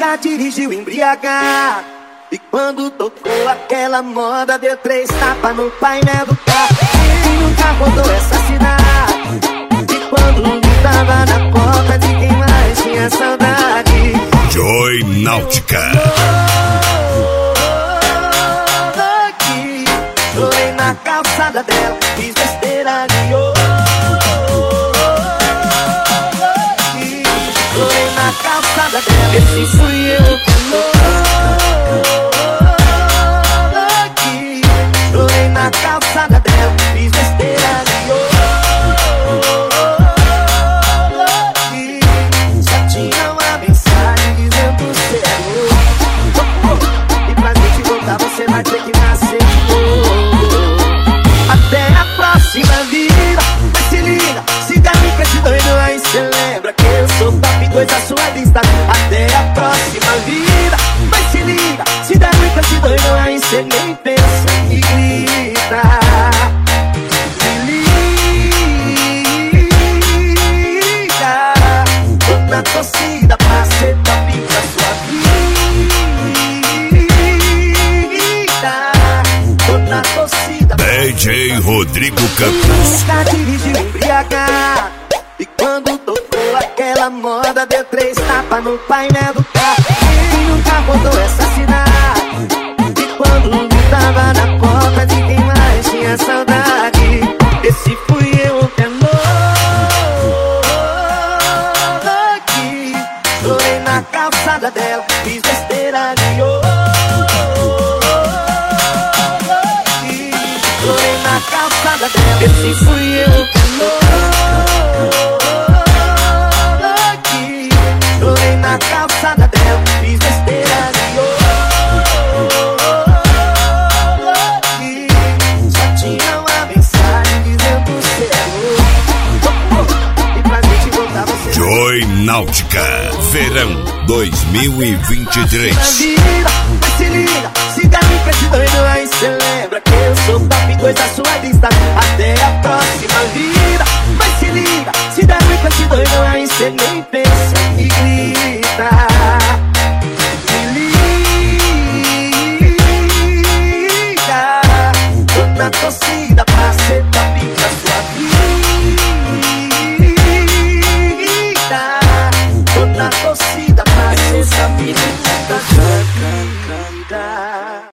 nunca dirigiu embriagado. E quando tocou aquela moda, deu 3 tapas no painel do carro. Quem nunca rodou essa cidade? E quando tava na porta de quem mais tinha saudade? Joy Náutica. Chorei na calçada dela, fiz besteira de chorei na calçada dela, esse fui eu que chorei na calçada dela, fiz besteira de só tinha uma mensagem dizendo sério. E pra gente voltar você vai ter que nascer de novo. Até a próxima vida, mas se liga, se der com esse doido aí cê lembra que eu sou top 2 da sua lista. Até a próxima vida, mas se liga, se der com esse doido aí cê nem pensa e grita. Se liga, tô na torcida pra ser top da sua vida. Tô na torcida. DJ Rodrigo Campos. Nunca dirigiu embriagado. E quando tocou aquela moda, deu 3 tapas no painel do carro. Quem nunca rodou essa cidade? E quando tava na porta de quem mais tinha saudade? Esse fui eu que chorei na calçada dela, fiz besteira de chorei na calçada dela, esse fui eu que chorei na calçada dela, fiz besteira de só tinha uma mensagem dizendo sério. E pra gente voltar você Joy Náutica, verão 2023. mas se liga, se der com esse doido aí cê lembra que eu sou top 2 da sua lista. Até a próxima vida, mas se liga, se der com esse doido aí cê nem pensa e grita. Se liga, tô na torcida